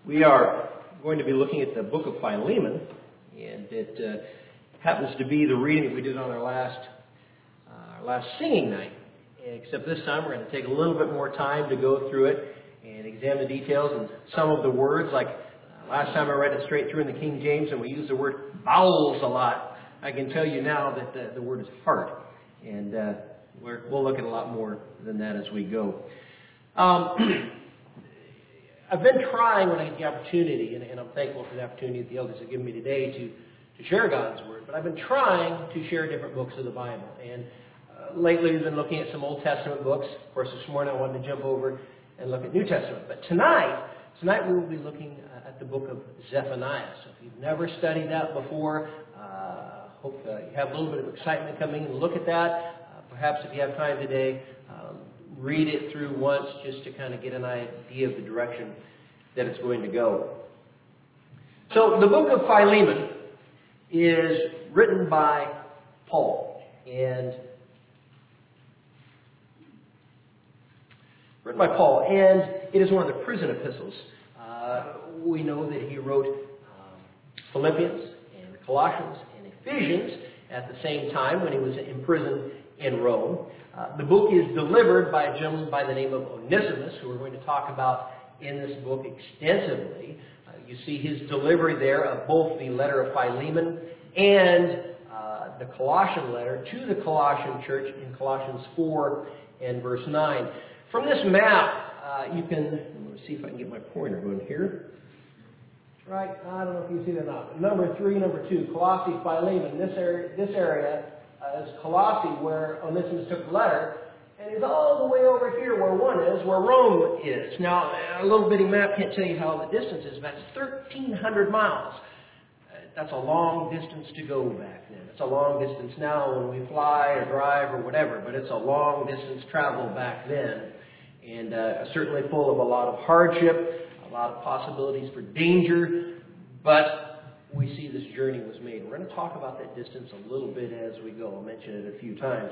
We are going to be looking at the book of Philemon, and it happens to be the reading that we did on our last singing night. Except this time we're going to take a little bit more time to go through it and examine the details and some of the words. Like last time I read it straight through in the King James, and we used the word bowels a lot. I can tell you now that the word is heart, and we'll look at a lot more than that as we go. I've been trying when I get the opportunity, and I'm thankful for the opportunity that the elders have given me today to share God's Word, but I've been trying to share different books of the Bible. And lately we've been looking at some Old Testament books. Of course, this morning I wanted to jump over and look at New Testament. But tonight we will be looking at the book of Zephaniah. So if you've never studied that before, hope you have a little bit of excitement coming and look at that. Perhaps if you have time today, read it through once just to kind of get an idea of the direction that it's going to go. So the book of Philemon is written by Paul, and it is one of the prison epistles. We know that he wrote Philippians and Colossians and Ephesians at the same time when he was imprisoned in Rome. The book is delivered by a gentleman by the name of Onesimus, who we're going to talk about in this book extensively. You see his delivery there of both the letter of Philemon and the Colossian letter to the Colossian church in Colossians 4 and verse 9. From this map, you can, let's see if I can get my pointer going here. Right, I don't know if you see that or not. Number 3, number 2, Colossae, Philemon. This area is Colossae, where Onesimus took the letter, and it's all the way over here where one is, where Rome is. Now, a little bitty map can't tell you how the distance is, but it's 1,300 miles. That's a long distance to go back then. It's a long distance now when we fly or drive or whatever, but it's a long distance travel back then, and certainly full of a lot of hardship, a lot of possibilities for danger, but we see this journey was made. We're going to talk about that distance a little bit as we go. I'll mention it a few times.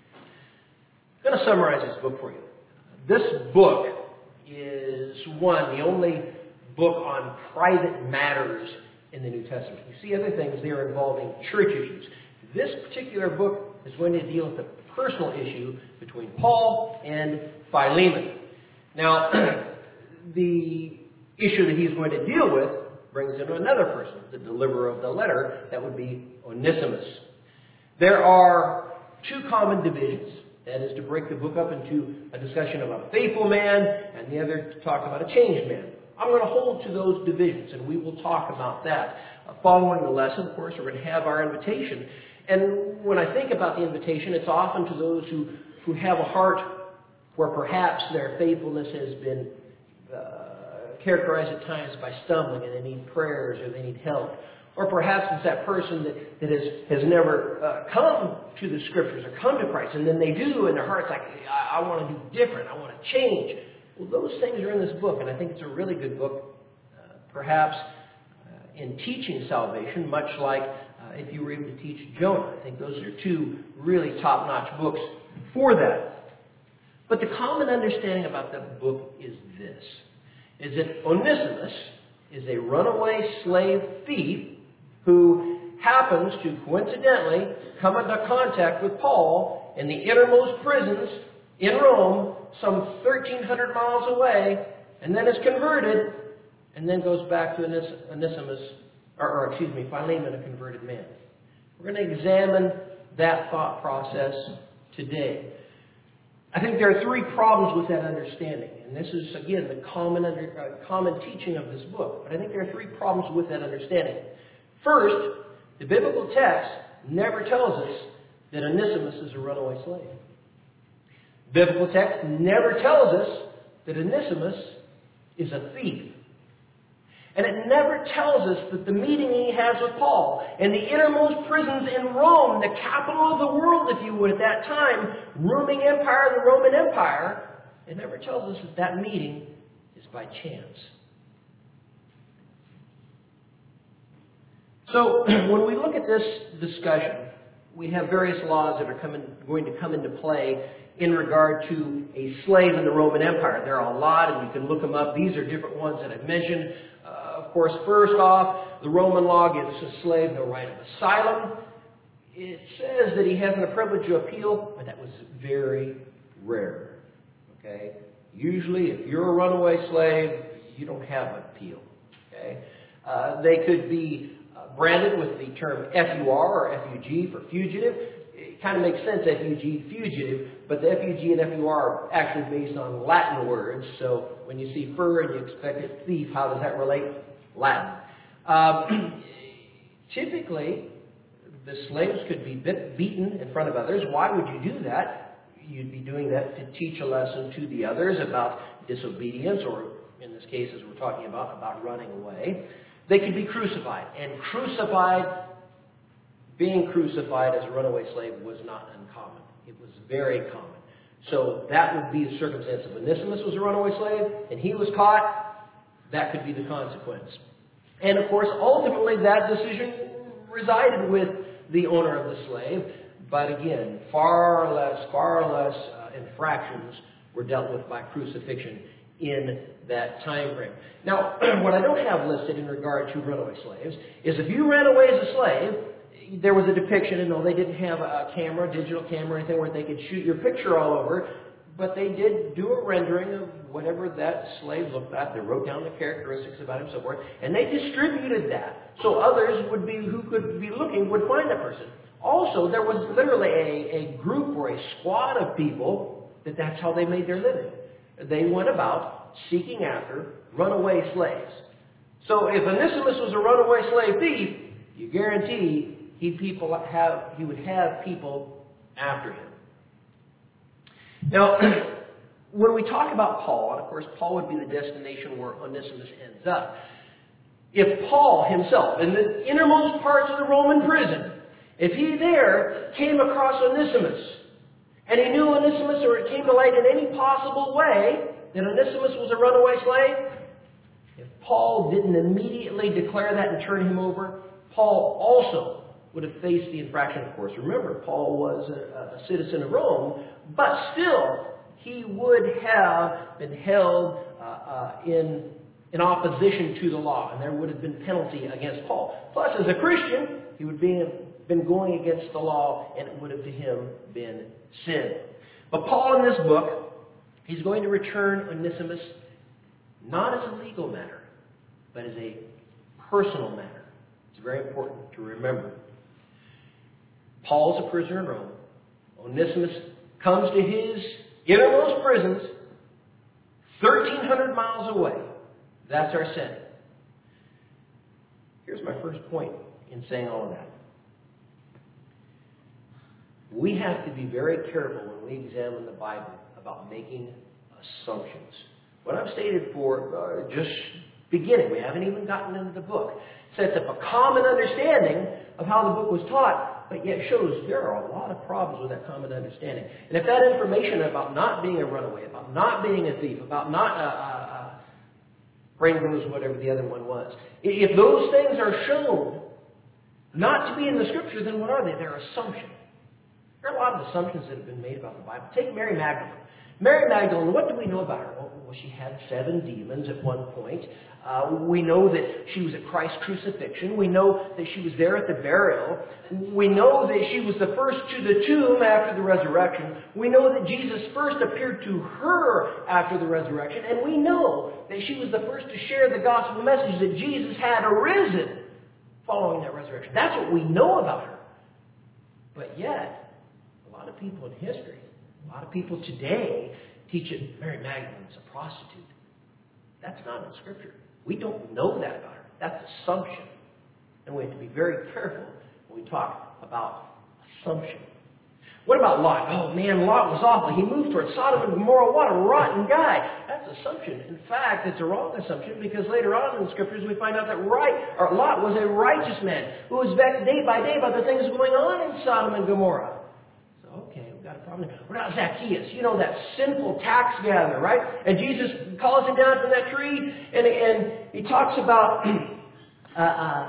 I'm going to summarize this book for you. This book is the only book on private matters in the New Testament. You see other things there involving church issues. This particular book is going to deal with the personal issue between Paul and Philemon. Now, the issue that he's going to deal with brings in another person, the deliverer of the letter. That would be Onesimus. There are two common divisions. That is to break the book up into a discussion of a faithful man and the other to talk about a changed man. I'm going to hold to those divisions, and we will talk about that. Following the lesson, of course, we're going to have our invitation. And when I think about the invitation, it's often to those who have a heart where perhaps their faithfulness has been characterized at times by stumbling, and they need prayers or they need help. Or perhaps it's that person that has never come to the Scriptures or come to Christ, and then they do, and their heart's like, I want to do different, I want to change. Well, those things are in this book, and I think it's a really good book, perhaps in teaching salvation, much like if you were able to teach Jonah. I think those are two really top-notch books for that. But the common understanding about the book is this, is that Onesimus is a runaway slave thief who happens to coincidentally come into contact with Paul in the innermost prisons in Rome, some 1,300 miles away, and then is converted, and then goes back to Philemon, a converted man. We're going to examine that thought process today. I think there are three problems with that understanding, and this is, again, the common teaching of this book. But I think there are three problems with that understanding. First, the biblical text never tells us that Onesimus is a runaway slave. Biblical text never tells us that Onesimus is a thief. And it never tells us that the meeting he has with Paul in the innermost prisons in Rome, the capital of the world, if you would, at that time, ruling empire, the Roman Empire, it never tells us that that meeting is by chance. So when we look at this discussion, we have various laws that are going to come into play in regard to a slave in the Roman Empire. There are a lot, and you can look them up. These are different ones that I've mentioned. Of course, first off, the Roman law gives a slave no right of asylum. It says that he has the privilege to appeal, but that was very rare. Okay? Usually, if you're a runaway slave, you don't have an appeal. Okay? They could be branded with the term FUR or FUG for fugitive. It kind of makes sense, FUG, fugitive, but the FUG and FUR are actually based on Latin words. So when you see fur and you expect it thief, how does that relate? Latin. Typically, the slaves could be beaten in front of others. Why would you do that? You'd be doing that to teach a lesson to the others about disobedience, or in this case, as we're talking about running away. They could be crucified. And being crucified as a runaway slave was not uncommon. It was very common. So that would be the circumstance. If Onesimus was a runaway slave and he was caught, that could be the consequence. And of course, ultimately, that decision resided with the owner of the slave. But again, far less infractions were dealt with by crucifixion in that time frame. Now, what I don't have listed in regard to runaway slaves is if you ran away as a slave, there was a depiction, and no, they didn't have a camera, digital camera, or anything where they could shoot your picture all over, but they did do a rendering of whatever that slave looked like. They wrote down the characteristics about him and so forth, and they distributed that. So others who could be looking would find that person. Also, there was literally a group or a squad of people that's how they made their living. They went about seeking after runaway slaves. So if Onesimus was a runaway slave thief, you guarantee he would have people after him. Now, when we talk about Paul, and of course Paul would be the destination where Onesimus ends up. If Paul himself, in the innermost parts of the Roman prison, if he there came across Onesimus, and he knew Onesimus, or it came to light in any possible way that Onesimus was a runaway slave, if Paul didn't immediately declare that and turn him over, Paul also would have faced the infraction, of course. Remember, Paul was a citizen of Rome, but still, he would have been held in opposition to the law, and there would have been penalty against Paul. Plus, as a Christian, he would have been going against the law, and it would have to him been sin. But Paul, in this book, he's going to return Onesimus not as a legal matter, but as a personal matter. It's very important to remember. Paul's a prisoner in Rome. Onesimus comes to his innermost prisons 1,300 miles away. That's our setting. Here's my first point in saying all of that. We have to be very careful when we examine the Bible about making assumptions. What I've stated for just beginning, we haven't even gotten into the book, sets up a common understanding of how the book was taught, but yet shows there are a lot of problems with that common understanding. And if that information about not being a runaway, about not being a thief, about not brain goes whatever the other one was, if those things are shown not to be in the Scripture, then what are they? They're assumptions. There are a lot of assumptions that have been made about the Bible. Take Mary Magdalene. Mary Magdalene, what do we know about her? Well, she had 7 demons at one point. We know that she was at Christ's crucifixion. We know that she was there at the burial. We know that she was the first to the tomb after the resurrection. We know that Jesus first appeared to her after the resurrection. And we know that she was the first to share the gospel message that Jesus had arisen following that resurrection. That's what we know about her. But yet, a lot of people in history, a lot of people today teach that Mary Magdalene's a prostitute. That's not in Scripture. We don't know that about her. That's assumption. And we have to be very careful when we talk about assumption. What about Lot? Oh man, Lot was awful. He moved towards Sodom and Gomorrah. What a rotten guy. That's assumption. In fact, it's a wrong assumption because later on in the Scriptures we find out that Lot was a righteous man who was vexed day by day by the things going on in Sodom and Gomorrah. Okay, we've got a problem. What about Zacchaeus? You know, that sinful tax gatherer, right? And Jesus calls him down from that tree, and he talks about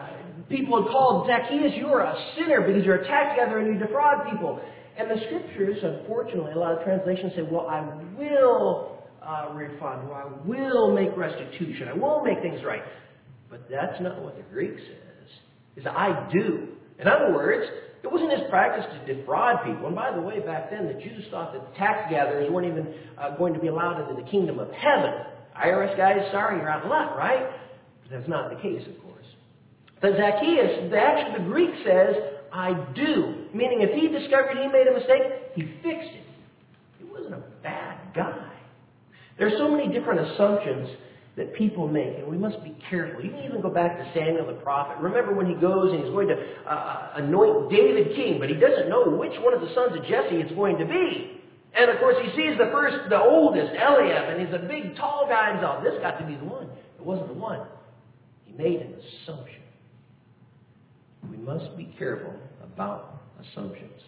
People had called Zacchaeus, you are a sinner because you're a tax gatherer and you defraud people. And the scriptures, unfortunately, a lot of translations say, well, I will refund, or I will make restitution. I will make things right. But that's not what the Greek says. It's I do. In other words, it wasn't his practice to defraud people. And by the way, back then, the Jews thought that the tax gatherers weren't even going to be allowed into the kingdom of heaven. IRS guys, sorry, you're out of luck, right? But that's not the case, of course. But Zacchaeus, actually the Greek says, I do. Meaning if he discovered he made a mistake, he fixed it. He wasn't a bad guy. There's so many different assumptions that people make, and we must be careful. You can even go back to Samuel the prophet. Remember when he goes and he's going to anoint David king, but he doesn't know which one of the sons of Jesse it's going to be. And of course he sees the oldest, Eliab, and he's a big, tall guy, and says, this got to be the one. It wasn't the one. He made an assumption. We must be careful about assumptions.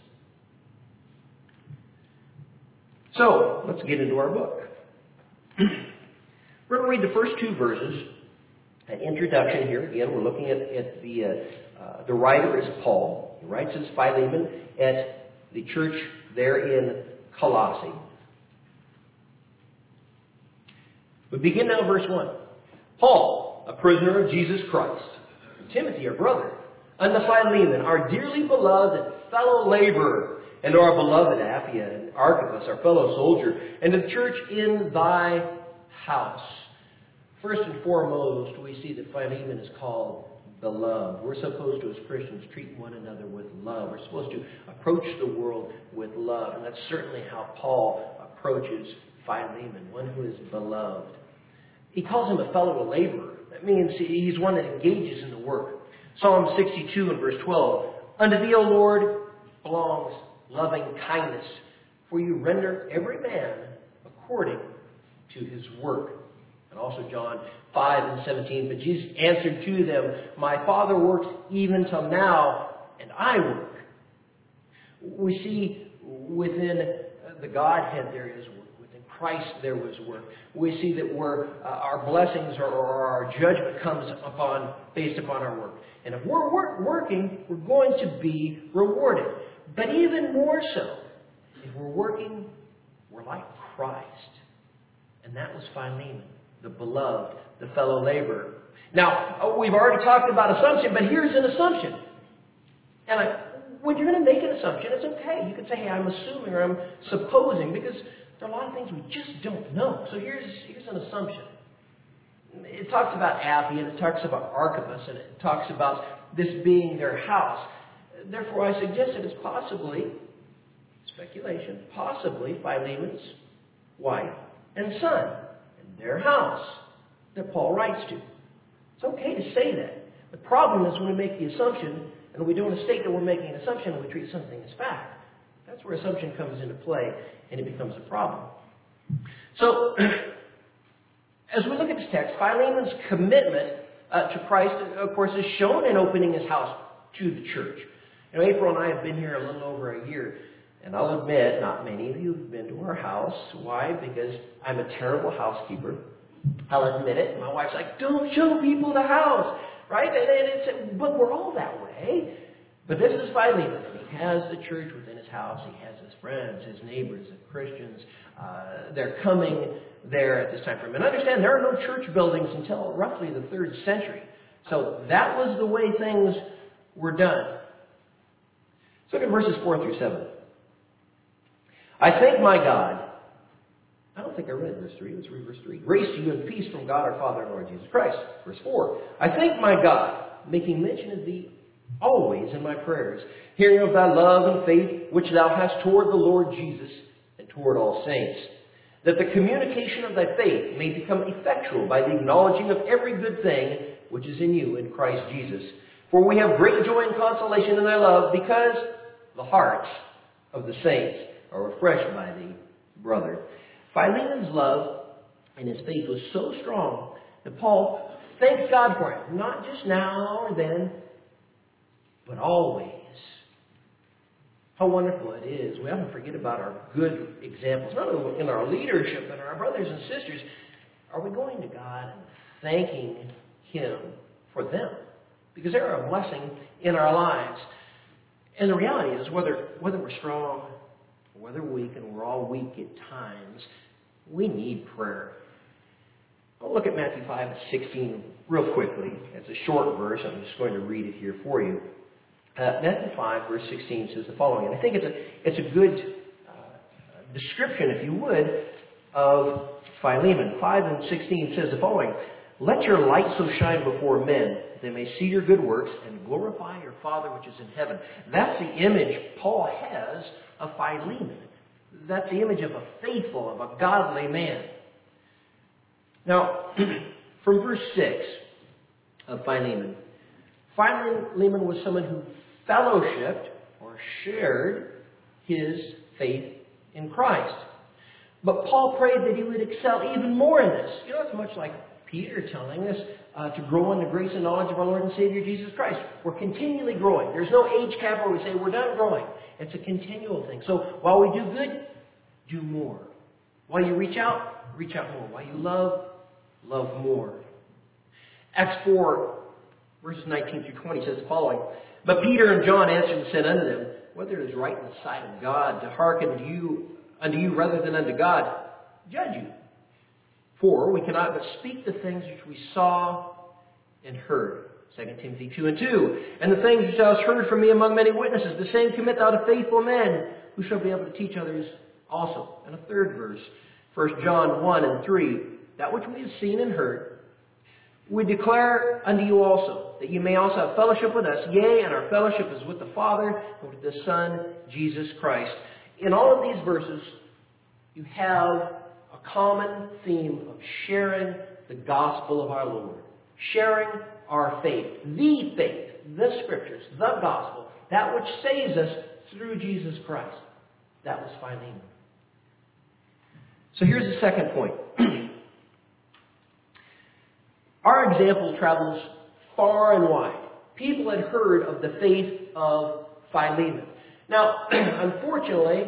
So, let's get into our book. We're going to read the first two verses, an introduction here. Again, we're looking at the writer is Paul. He writes his Philemon at the church there in Colossae. We begin now verse 1. Paul, a prisoner of Jesus Christ, and Timothy, our brother, unto Philemon, our dearly beloved and fellow laborer, and to our beloved Apphia and Archippus, our fellow soldier, and to the church in thy house. First and foremost, we see that Philemon is called beloved. We're supposed to, as Christians, treat one another with love. We're supposed to approach the world with love. And that's certainly how Paul approaches Philemon, one who is beloved. He calls him a fellow laborer. That means he's one that engages in the work. Psalm 62 and verse 12. Unto thee, O Lord, belongs loving kindness, for you render every man according to his work. And also John 5 and 17. But Jesus answered to them, my Father works even till now, and I work. We see within the Godhead there is work. Within Christ there was work. We see that our blessings or our judgment comes based upon our work. And if we're working, we're going to be rewarded. But even more so, if we're working, we're like Christ. And that was Philemon, the beloved, the fellow laborer. Now, we've already talked about assumption, but here's an assumption. And when you're going to make an assumption, it's okay. You can say, hey, I'm assuming or I'm supposing, because there are a lot of things we just don't know. So here's an assumption. It talks about Apphia, and it talks about Archippus, and it talks about this being their house. Therefore, I suggest that it's possibly, speculation, possibly Philemon's wife and son in their house that Paul writes to. It's okay to say that. The problem is when we make the assumption, and we don't state that we're making an assumption, and we treat something as fact. That's where assumption comes into play, and it becomes a problem. So, as we look at this text, Philemon's commitment to Christ, of course, is shown in opening his house to the church. You know, April and I have been here a little over a year, and I'll admit, not many of you have been to our house. Why? Because I'm a terrible housekeeper. I'll admit it. My wife's like, don't show people the house, right? But we're all that way. But this is Philemon, and he has the church within his house. He has his friends, his neighbors, the Christians. They're coming there at this time frame. And understand, there are no church buildings until roughly the 3rd century. So that was the way things were done. Let's look at verses 4 through 7. I thank my God. I don't think I read verse 3. Let's read verse 3. Grace to you and peace from God our Father and Lord Jesus Christ. Verse 4. I thank my God, making mention of thee always in my prayers, hearing of thy love and faith which thou hast toward the Lord Jesus and toward all saints, that the communication of thy faith may become effectual by the acknowledging of every good thing which is in you in Christ Jesus. For we have great joy and consolation in thy love, because the hearts of the saints are refreshed by thee, brother. Philemon's love and his faith was so strong that Paul thanks God for it. Not just now or then, but always. How wonderful it is. We often forget about our good examples, not only in our leadership and our brothers and sisters. Are we going to God and thanking Him for them? because they're a blessing in our lives. And the reality is, whether we're strong or whether we're weak, and we're all weak at times, we need prayer. I'll look at Matthew 5:16 real quickly. It's a short verse. I'm just going to read it here for you. Matthew 5, verse 16 says the following, and I think it's a good description, if you would, of Philemon. 5:16 says the following, "Let your light so shine before men, that they may see your good works and glorify your Father which is in heaven." That's the image Paul has of Philemon. That's the image of a faithful, of a godly man. Now, from verse 6 of Philemon, Philemon was someone who fellowshipped or shared his faith in Christ. But Paul prayed that he would excel even more in this. You know, it's much like Peter telling us to grow in the grace and knowledge of our Lord and Savior Jesus Christ. We're continually growing. There's no age cap where we say we're done growing. It's a continual thing. So while we do good, do more. While you reach out more. While you love more. Acts 4, verses 19 through 20 says the following, "But Peter and John answered and said unto them, Whether it is right in the sight of God to hearken unto you rather than unto God, judge you. For we cannot but speak the things which we saw and heard." 2 Timothy 2:2. "And the things which thou hast heard from me among many witnesses, the same commit thou to faithful men, who shall be able to teach others also." And a third verse, 1 John 1:3. "That which we have seen and heard, we declare unto you also, that you may also have fellowship with us. Yea, and our fellowship is with the Father and with the Son, Jesus Christ." In all of these verses, you have a common theme of sharing the gospel of our Lord. Sharing our faith. The Scriptures, the gospel, that which saves us through Jesus Christ. That was Philemon. So here's the second point. Our example travels far and wide. People had heard of the faith of Philemon. Now, unfortunately,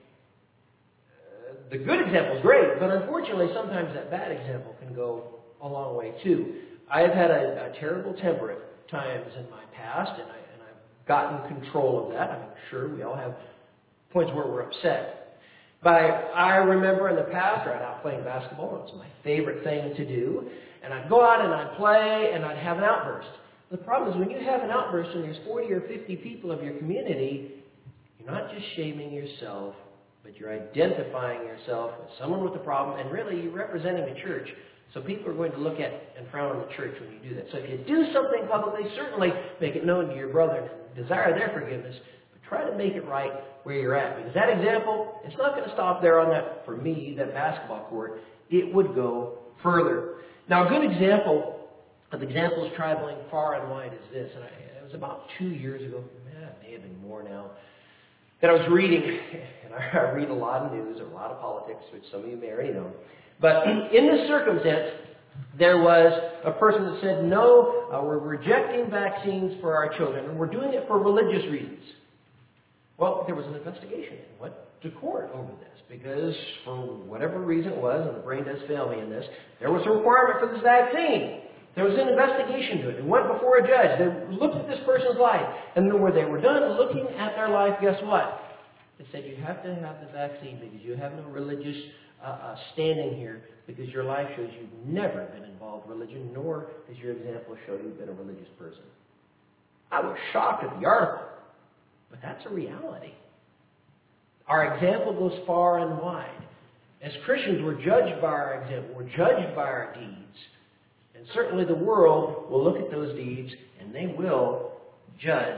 the good example is great, but unfortunately, sometimes that bad example can go a long way too. I've had a terrible temper at times in my past, and I've gotten control of that. I'm sure we all have points where we're upset. But I remember in the past, I'd out playing basketball. It was my favorite thing to do. And I'd go out and I'd play and I'd have an outburst. The problem is when you have an outburst and there's 40 or 50 people of your community, you're not just shaming yourself, but you're identifying yourself as someone with a problem, and really you're representing the church. So people are going to look at and frown on the church when you do that. So if you do something publicly, certainly make it known to your brother and desire their forgiveness, but try to make it right where you're at. Because that example, it's not going to stop there on that, for me, that basketball court. It would go further. Now, a good example of examples traveling far and wide is this. And it was about 2 years ago, it may have been more now, that I was reading, and I read a lot of news, or a lot of politics, which some of you may already know. But in this circumstance, there was a person that said, no, we're rejecting vaccines for our children, and we're doing it for religious reasons. Well, there was an investigation. It went to court over this, because for whatever reason it was, and the brain does fail me in this, there was a requirement for this vaccine. There was an investigation to it. It went before a judge. They looked at this person's life, and then when they were done looking at their life, guess what? They said, you have to have the vaccine because you have no religious standing here, because your life shows you've never been involved in religion, nor does your example show you've been a religious person. I was shocked at the article, but that's a reality. Our example goes far and wide. As Christians, we're judged by our example. We're judged by our deeds. And certainly the world will look at those deeds, and they will judge.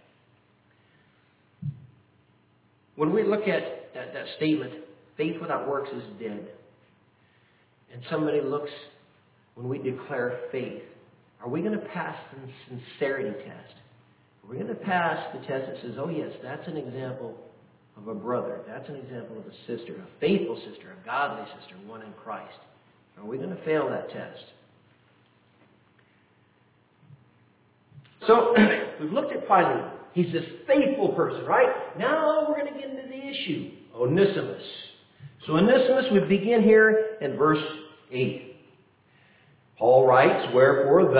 When we look at that statement, faith without works is dead. And somebody looks, when we declare faith, are we going to pass the sincerity test? Are we going to pass the test that says, oh yes, that's an example of a brother. That's an example of a sister, a faithful sister, a godly sister, one in Christ. Are we going to fail that test? So, we've looked at Philemon. He's this faithful person, right? Now we're going to get into the issue. Onesimus. So Onesimus, we begin here in verse 8. Paul writes, wherefore, though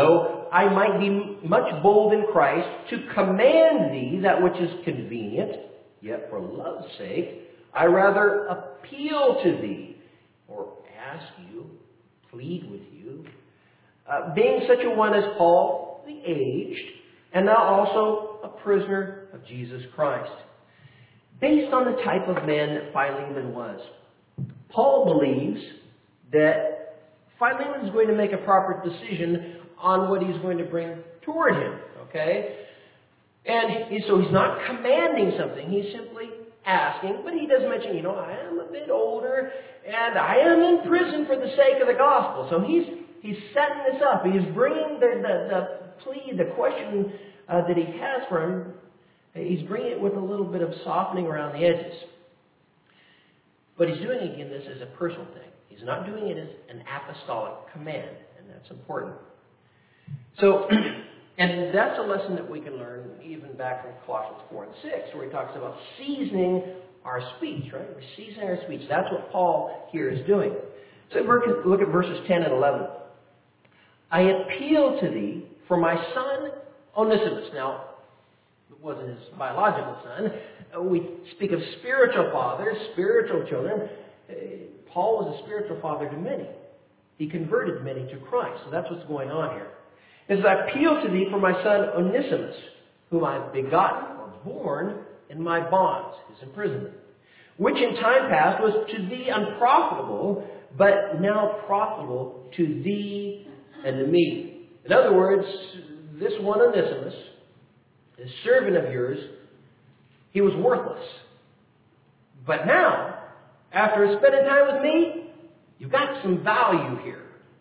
I might be much bold in Christ to command thee that which is convenient, yet for love's sake, I rather appeal to thee, or ask you, plead with you, being such a one as Paul, the aged, and now also a prisoner of Jesus Christ. Based on the type of man that Philemon was, Paul believes that Philemon is going to make a proper decision on what he's going to bring toward him, okay? And so he's not commanding something, he's simply asking, but he does mention, I am a bit older, and I am in prison for the sake of the gospel. So he's setting this up. He's bringing the plea, the question that he has for him, he's bringing it with a little bit of softening around the edges. But he's doing, again, this as a personal thing. He's not doing it as an apostolic command, and that's important. So, and that's a lesson that we can learn even back from Colossians 4 and 6, where he talks about seasoning our speech, right? We're seasoning our speech. That's what Paul here is doing. So look at verses 10 and 11. I appeal to thee for my son Onesimus. Now, it wasn't his biological son. We speak of spiritual fathers, spiritual children. Paul was a spiritual father to many. He converted many to Christ. So that's what's going on here. It says, I appeal to thee for my son Onesimus, whom I have begotten or born in my bonds, his imprisonment, which in time past was to thee unprofitable, but now profitable to thee and to me. In other words, this one Onesimus, this servant of yours, he was worthless. But now, after spending time with me, you've got some value here.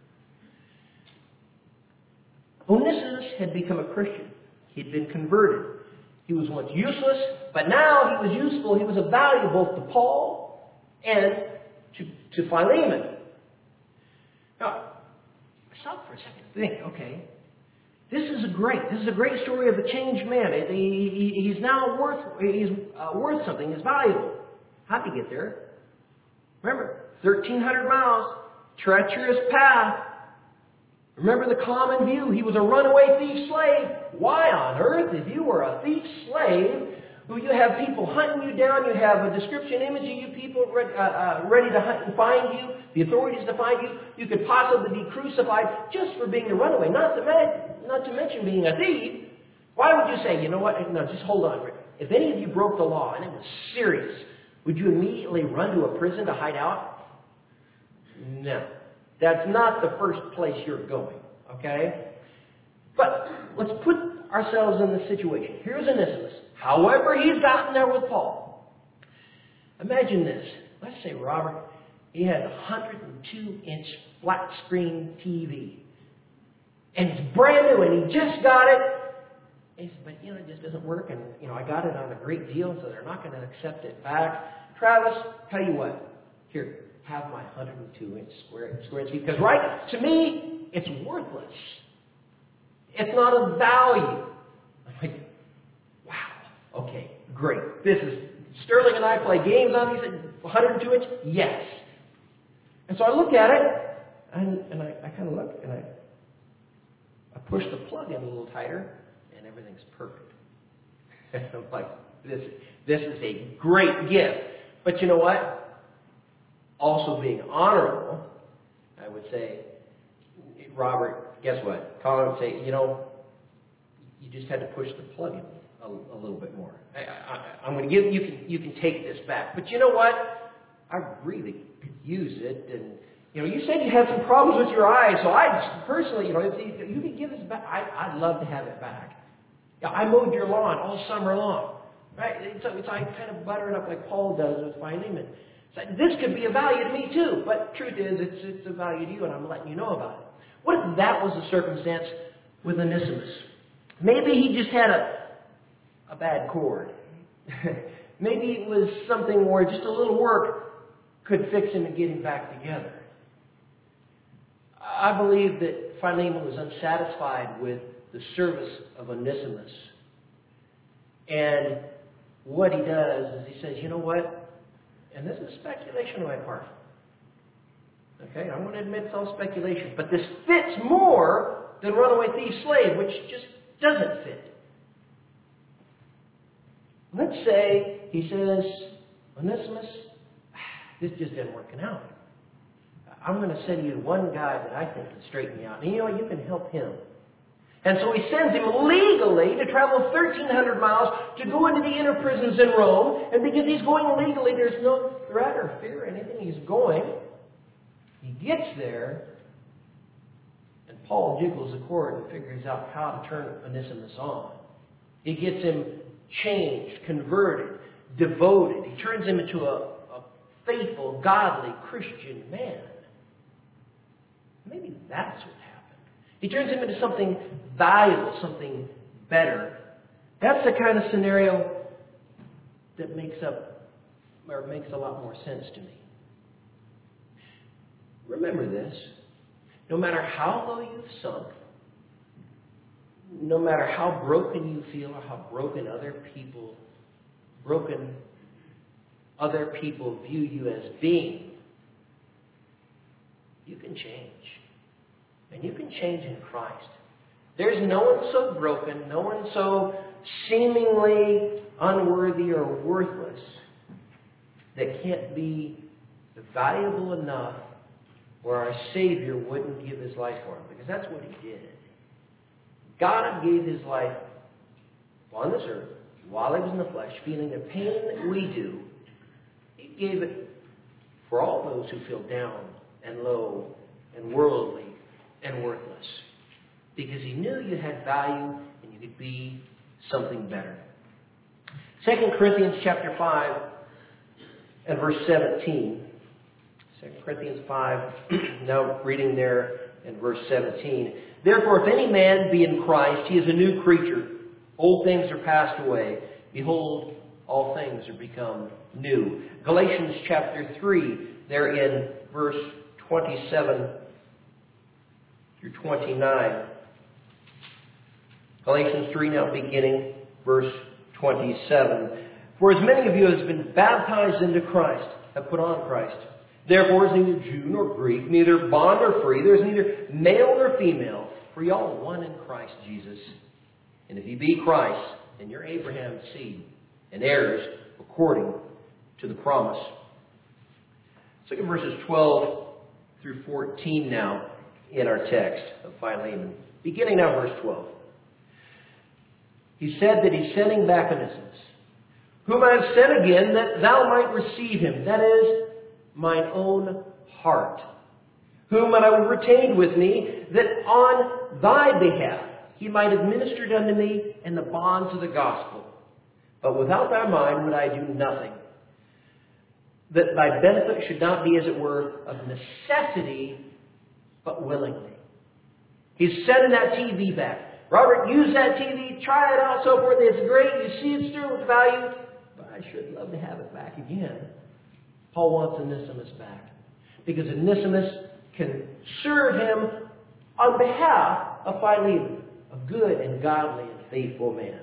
Onesimus had become a Christian. He'd been converted. He was once useless, but now he was useful. He was of value both to Paul and to Philemon. Now, stop for a second and think, okay, this is a great story of a changed man. He's now worth something. He's valuable. How'd he get there? Remember, 1,300 miles, treacherous path. Remember the common view. He was a runaway thief slave. Why on earth, if you were a thief slave, you have people hunting you down, you have a description image of you people ready to hunt and find you, the authorities to find you, you could possibly be crucified just for being a runaway, not to mention being a thief. Why would you say, you know what, no, just hold on. If any of you broke the law and it was serious, would you immediately run to a prison to hide out? No. That's not the first place you're going, okay? But let's put ourselves in the situation. Here's Onesimus. However he's gotten there with Paul. Imagine this. Let's say Robert, he had a 102-inch flat screen TV. And it's brand new, and he just got it. He said, but, it just doesn't work, and, I got it on a great deal, so they're not going to accept it back. Travis, tell you what. Here, have my 102-inch square inch TV. Because, right, to me, it's worthless. It's not of value. I'm like, wow, okay, great. Sterling and I play games on these at 102-inch? Yes. And so I look at it, and I kind of look, and I push the plug in a little tighter, and everything's perfect. And I'm like, this is a great gift. But you know what? Also being honorable, I would say, Robert, guess what? Call him and say, you just had to push the plug in a little bit more. I'm going to give you can take this back. But you know what? I really could use it. And you said you had some problems with your eyes, so I personally, if you could give this back, I'd love to have it back. I mowed your lawn all summer long, right? It's like kind of buttering up like Paul does with Philemon. This could be a value to me too, but truth is, it's a value to you, and I'm letting you know about it. What if that was the circumstance with Onesimus? Maybe he just had a bad cord. Maybe it was something where just a little work could fix him and get him back together. I believe that Philemon was unsatisfied with the service of Onesimus. And what he does is he says, you know what? And this is speculation on my part. Okay, I want to admit it's all speculation. But this fits more than runaway thief slave, which just doesn't fit. Let's say he says, Onesimus, this just isn't working out. I'm going to send you one guy that I think can straighten you out. And you know, you can help him. And so he sends him legally to travel 1,300 miles to go into the inner prisons in Rome. And because he's going legally, there's no threat or fear or anything. He's going. He gets there. And Paul jiggles the cord and figures out how to turn Onesimus on. He gets him changed, converted, devoted. He turns him into a faithful, godly Christian man. Maybe that's what happened. He turns him into something valuable, something better. That's the kind of scenario that makes a lot more sense to me. Remember this. No matter how low you've sunk, no matter how broken you feel or how broken other people view you as being, you can change. And you can change in Christ. There's no one so broken, no one so seemingly unworthy or worthless that can't be valuable enough where our Savior wouldn't give His life for him. Because that's what He did. God gave His life on this earth while He was in the flesh, feeling the pain that we do. He gave it for all those who feel down and low and worldly and worthless. Because He knew you had value and you could be something better. 2 Corinthians chapter 5 and verse 17. 2 Corinthians 5, now reading there in verse 17. Therefore, if any man be in Christ, he is a new creature. Old things are passed away. Behold, all things are become new. Galatians chapter 3, there in verse 27 through 29. Galatians 3, now beginning verse 27. For as many of you as have been baptized into Christ have put on Christ. Therefore is neither Jew nor Greek, neither bond nor free. There is neither male nor female, for ye all one in Christ Jesus. And if ye be Christ, then you're Abraham's seed, and heirs according to the promise. Let's look at verses 12 through 14 now in our text of Philemon. Beginning now verse 12. He said that he's sending back Onesimus, whom I have sent again, that thou might receive him. That is, mine own heart, whom I will retain with me, that on thy behalf he might have ministered unto me in the bonds of the gospel. But without thy mind would I do nothing, that thy benefit should not be, as it were, of necessity, but willingly. He's sending that TV back. Robert, use that TV, try it out, so forth. It's great. You see it's still with value. But I should love to have it back again. Paul wants Onesimus back. Because Onesimus can serve him on behalf of Philemon, a good and godly and faithful man.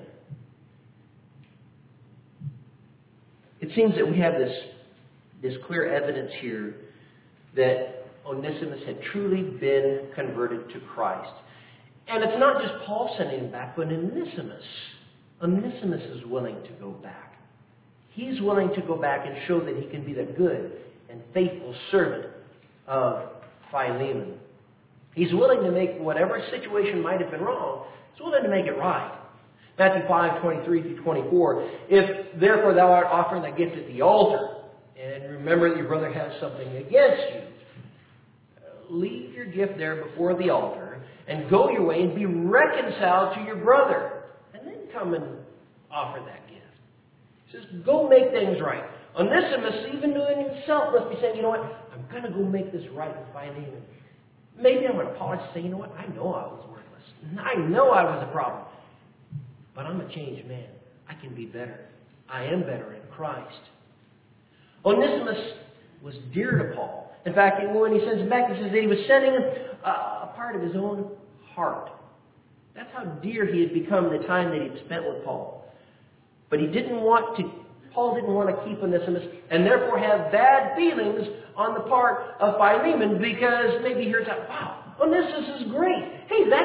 It seems that we have this clear evidence here that Onesimus had truly been converted to Christ. And it's not just Paul sending him back, but Onesimus. Onesimus is willing to go back. He's willing to go back and show that he can be the good and faithful servant of Philemon. He's willing to make whatever situation might have been wrong, he's willing to make it right. Matthew 5, 23 through 24. If therefore thou art offering thy gift at the altar, and remember that your brother has something against you, leave your gift there before the altar, and go your way and be reconciled to your brother, and then come and offer that gift. He says, go make things right. Onesimus, even doing himself, must be saying, you know what, I'm going to go make this right with Philemon. Maybe I'm going to apologize and say, you know what, I know I was worthless. I know I was a problem. But I'm a changed man. I can be better. I am better in Christ. Onesimus was dear to Paul. In fact, when he sends him back, he says that he was sending him a part of his own heart. That's how dear he had become the time that he'd spent with Paul. But Paul didn't want to keep Onesimus and therefore have bad feelings on the part of Philemon, because maybe he hears out, wow, Onesimus is great. Hey, that's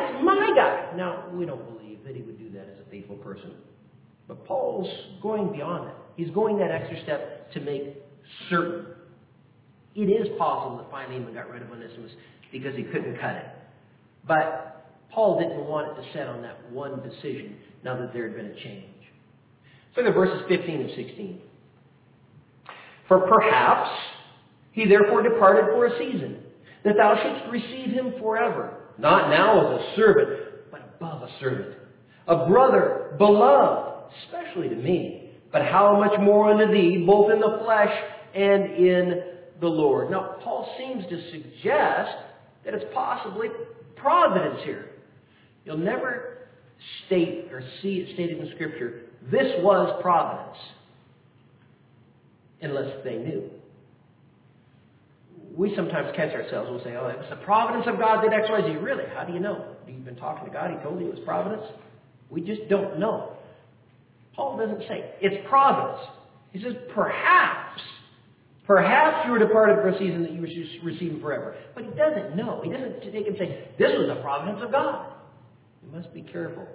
my guy. Now, we don't believe that he would do that as a faithful person. But Paul's going beyond that. He's going that extra step to make certain. It is possible that Philemon got rid of Onesimus because he couldn't cut it. But Paul didn't want it to set on that one decision now that there had been a change. Look at verses 15 and 16. For perhaps he therefore departed for a season, that thou shouldst receive him forever, not now as a servant, but above a servant, a brother, beloved, especially to me, but how much more unto thee, both in the flesh and in the Lord. Now, Paul seems to suggest that it's possibly providence here. You'll never state or see it stated in Scripture, this was providence, unless they knew. We sometimes catch ourselves. We'll say, oh, it was the providence of God that X, Y, Z. Really? How do you know? You've been talking to God. He told you it was providence? We just don't know. Paul doesn't say it's providence. He says, perhaps you were departed for a season that you receive him forever. But he doesn't know. He doesn't take and say, this was the providence of God. You must be careful.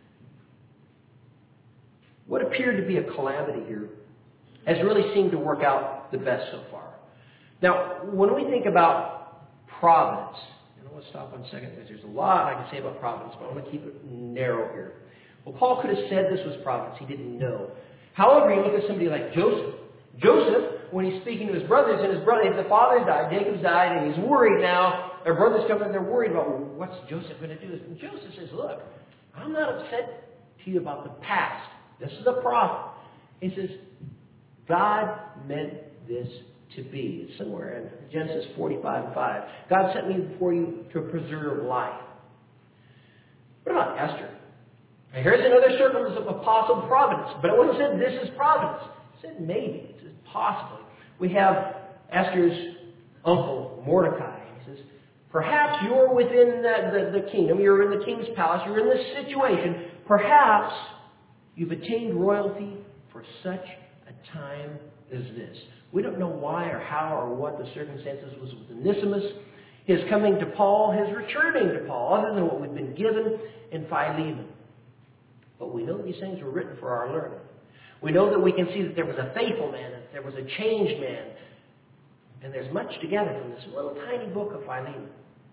What appeared to be a calamity here has really seemed to work out the best so far. Now, when we think about providence, and I want to stop on a second because there's a lot I can say about providence, but I want to keep it narrow here. Well, Paul could have said this was providence. He didn't know. However, you look at somebody like Joseph. Joseph, when he's speaking to his brothers, and the father's died, Jacob's died, and he's worried now. Their brothers come in, they're worried about, well, what's Joseph going to do? And Joseph says, look, I'm not upset to you about the past. This is a prophet. He says, God meant this to be. It's somewhere in Genesis 45:5. God sent me before you to preserve life. What about Esther? Now, here's another circumstance of possible providence. But it wasn't said this is providence. It said maybe. It says possibly. We have Esther's uncle, Mordecai. He says, perhaps you're within the kingdom. You're in the king's palace. You're in this situation. Perhaps you've attained royalty for such a time as this. We don't know why or how or what the circumstances was with Onesimus, his coming to Paul, his returning to Paul, other than what we've been given in Philemon. But we know these things were written for our learning. We know that we can see that there was a faithful man, that there was a changed man. And there's much to gather from this little tiny book of Philemon.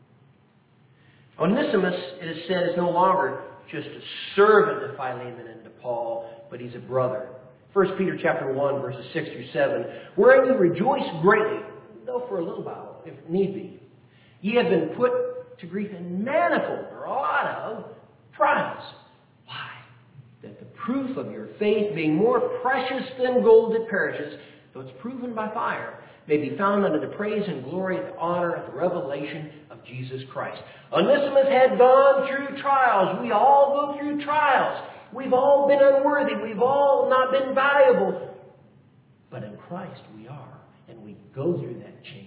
Onesimus, it is said, is no longer just a servant to Philemon and to Paul, but he's a brother. 1 Peter chapter 1, verses 6 through 7, wherein you rejoice greatly, though for a little while, if need be. Ye have been put to grief in manifold, or a lot of, trials. Why? That the proof of your faith, being more precious than gold that perishes, though it's proven by fire, may be found unto the praise and glory and honor of the revelation of Jesus Christ. Onesimus had gone through trials. We all go through trials. We've all been unworthy. We've all not been valuable. But in Christ we are. And we go through that change.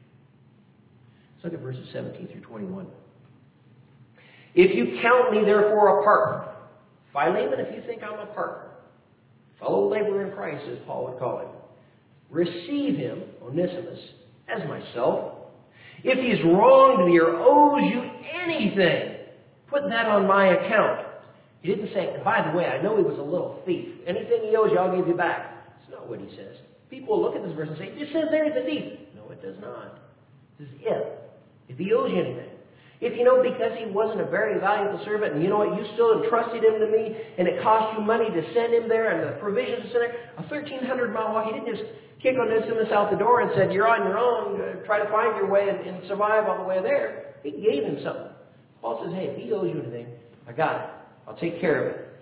Let's look at verses 17 through 21. If you count me therefore a partner. Philemon, if you think I'm a partner. Fellow laborer in Christ, as Paul would call him. Receive him, Onesimus, as myself. If he's wronged me or owes you anything, put that on my account. He didn't say, by the way, I know he was a little thief. Anything he owes you, I'll give you back. That's not what he says. People look at this verse and say, it says there he's a thief. No, it does not. It says if he owes you anything. If you know because he wasn't a very valuable servant, and you know what, you still entrusted him to me, and it cost you money to send him there, and the provisions to send there, a 1,300-mile walk, he didn't just kick Onesimus out the door and said, you're on your own, try to find your way and survive on the way there. He gave him something. Paul says, hey, if he owes you anything, I got it. I'll take care of it.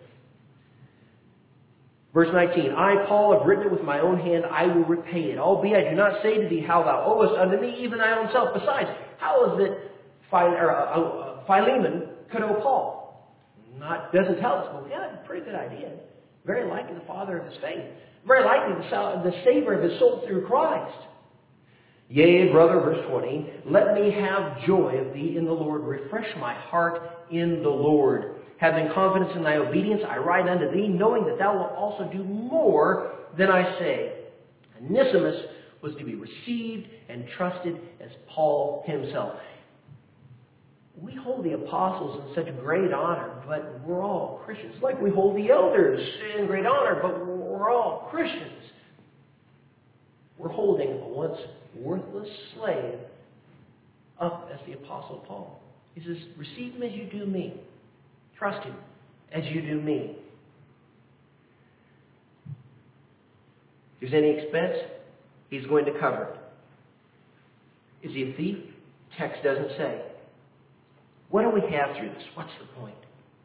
Verse 19, I, Paul, have written it with my own hand, I will repay it. Albeit I do not say to thee how thou owest unto me, even thy own self. Besides, how is it Philemon could owe Paul? Doesn't tell us, but we have a pretty good idea. Very likely the father of his faith. Very likely the Savior of his soul through Christ. Yea, brother, verse 20, let me have joy of thee in the Lord. Refresh my heart in the Lord. Having confidence in thy obedience, I write unto thee, knowing that thou wilt also do more than I say. Onesimus was to be received and trusted as Paul himself. we hold the apostles in such great honor, but we're all Christians. Like we hold the elders in great honor, but we're all Christians. We're holding a once worthless slave up as the Apostle Paul. He says, receive him as you do me. Trust him as you do me. If there's any expense, he's going to cover it. Is he a thief? Text doesn't say. What do we have through this? What's the point?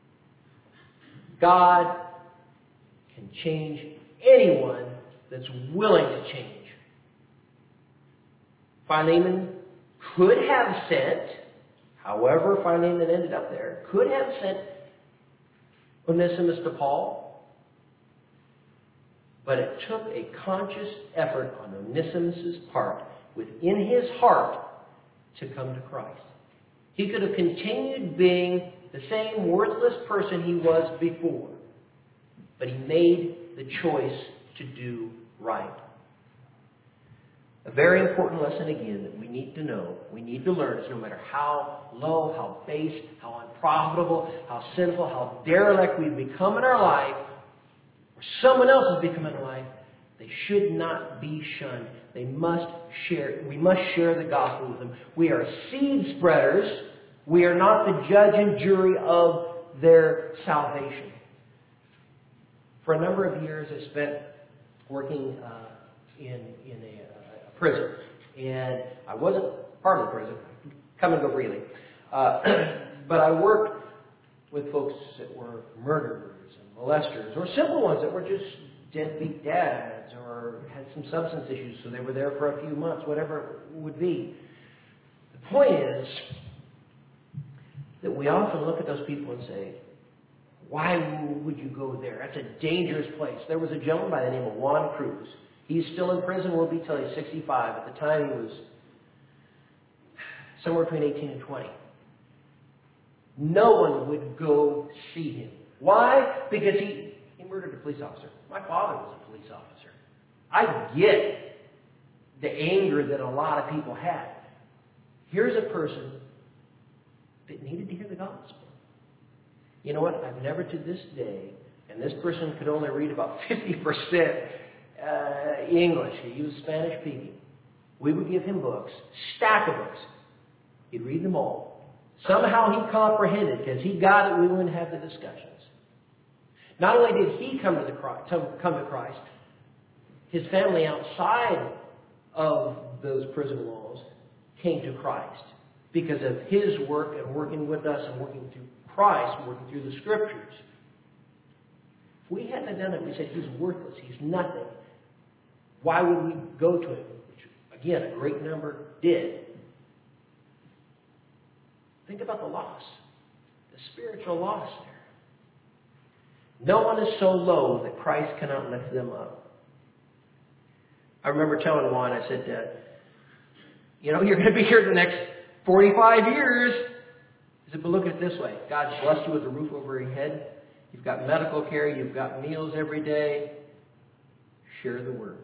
God can change anyone that's willing to change. Philemon could have sent, however Philemon ended up there, could have sent Onesimus to Paul, but it took a conscious effort on Onesimus' part, within his heart, to come to Christ. He could have continued being the same worthless person he was before, but he made the choice to do right. A very important lesson again that we need to know, we need to learn is no matter how low, how base, how unprofitable, how sinful, how derelict we've become in our life, or someone else has become in our life, they should not be shunned. We must share the gospel with them. We are seed spreaders. We are not the judge and jury of their salvation. For a number of years I spent working in a prison. And I wasn't part of the prison. Come and go freely. But I worked with folks that were murderers and molesters, or simple ones that were just deadbeat dads or had some substance issues, so they were there for a few months, whatever it would be. The point is that we often look at those people and say, why would you go there? That's a dangerous place. There was a gentleman by the name of Juan Cruz. He's still in prison, will be till he's 65. At the time, he was somewhere between 18 and 20. No one would go see him. Why? Because he murdered a police officer. My father was a police officer. I get the anger that a lot of people had. Here's a person that needed to hear the gospel. You know what? I've never to this day, and this person could only read about 50% English. He was Spanish speaking. We would give him books, stack of books. He'd read them all. Somehow he comprehended, because he got it, we wouldn't have the discussions. Not only did he come to Christ, his family outside of those prison walls came to Christ because of his work and working with us and working through Christ, working through the Scriptures. If we hadn't done it, we said he's worthless, he's nothing. Why would we go to him? Which, again, a great number did. Think about the loss, the spiritual loss there. No one is so low that Christ cannot lift them up. I remember telling Juan, I said, you're going to be here the next 45 years. He said, but look at it this way. God's blessed you with a roof over your head. You've got medical care. You've got meals every day. Share the word.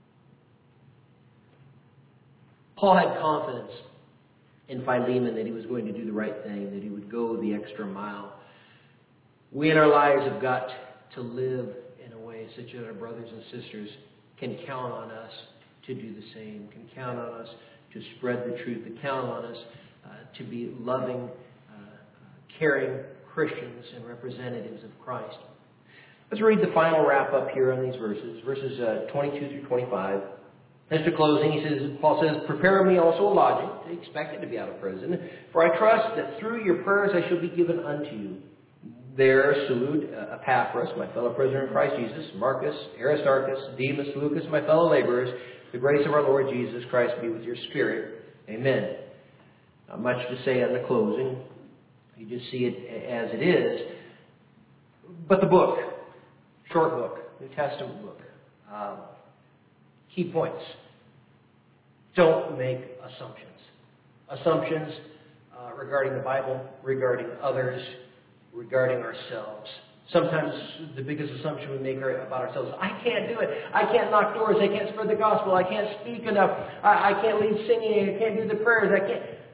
Paul had confidence in Philemon that he was going to do the right thing, that he would go the extra mile. We in our lives have got to live in a way such that our brothers and sisters can count on us to do the same, can count on us to spread the truth, to count on us to be loving, caring Christians and representatives of Christ. Let's read the final wrap up here on these verses 22 through 25. As to closing, Paul says, prepare me also a lodging, expected to be out of prison, for I trust that through your prayers I shall be given unto you. There salute Epaphras, my fellow prisoner in Christ Jesus, Marcus, Aristarchus, Demas, Lucas, my fellow laborers. The grace of our Lord Jesus Christ be with your spirit. Amen. Not much to say on the closing. You just see it as it is. But the book, short book, New Testament book. Key points. Don't make assumptions. Assumptions regarding the Bible, regarding others, regarding ourselves. Sometimes the biggest assumption we make about ourselves is, I can't do it. I can't knock doors. I can't spread the gospel. I can't speak enough. I can't lead singing. I can't do the prayers. I can't.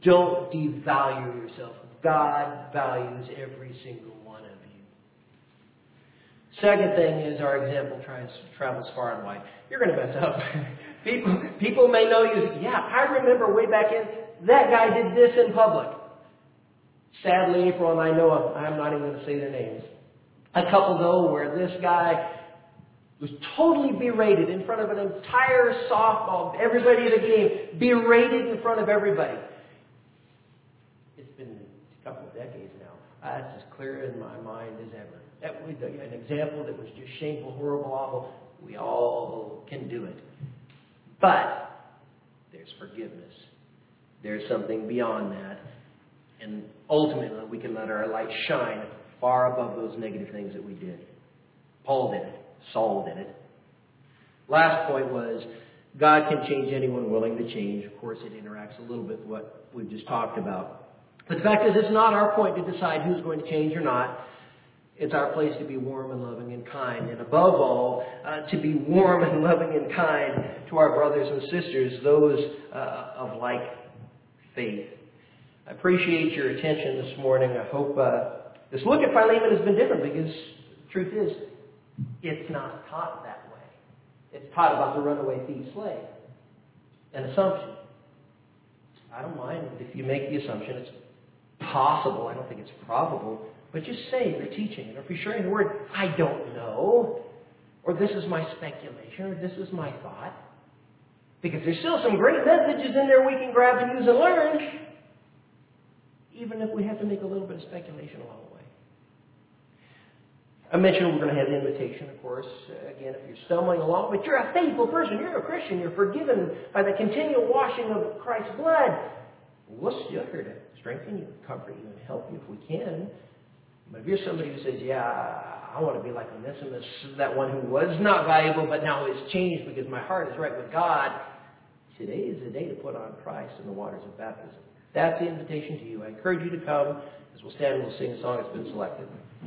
Don't devalue yourself. God values every single one of you. Second thing is our example travels far and wide. You're going to mess up. People may know you. Yeah, I remember way back in, that guy did this in public. Sadly, April and I know of, I'm not even going to say their names. A couple though where this guy was totally berated in front of an entire softball, everybody at a game, berated in front of everybody. It's been a couple of decades now. That's as clear in my mind as ever. That was an example that was just shameful, horrible, awful. We all can do it. But there's forgiveness. There's something beyond that. And ultimately, we can let our light shine far above those negative things that we did. Paul did it. Saul did it. Last point was, God can change anyone willing to change. Of course, it interacts a little bit with what we've just talked about. But the fact is, it's not our point to decide who's going to change or not. It's our place to be warm and loving and kind. And above all, to be warm and loving and kind to our brothers and sisters, those of like faith. I appreciate your attention this morning. I hope this look at Philemon has been different, because the truth is, it's not taught that way. It's taught about the runaway thief slave. An assumption. I don't mind if you make the assumption. It's possible. I don't think it's probable. But just say the teaching. And if you're sharing the word, I don't know, or this is my speculation, or this is my thought. Because there's still some great messages in there we can grab and use and learn, even if we have to make a little bit of speculation along the way. I mentioned we're going to have the invitation, of course. Again, if you're stumbling along, but you're a faithful person, you're a Christian, you're forgiven by the continual washing of Christ's blood, we're still here to strengthen you, comfort you, and help you if we can. But if you're somebody who says, yeah, I want to be like Onesimus, that one who was not valuable, but now is changed because my heart is right with God, today is the day to put on Christ in the waters of baptism. That's the invitation to you. I encourage you to come, as we'll stand and we'll sing a song that's been selected.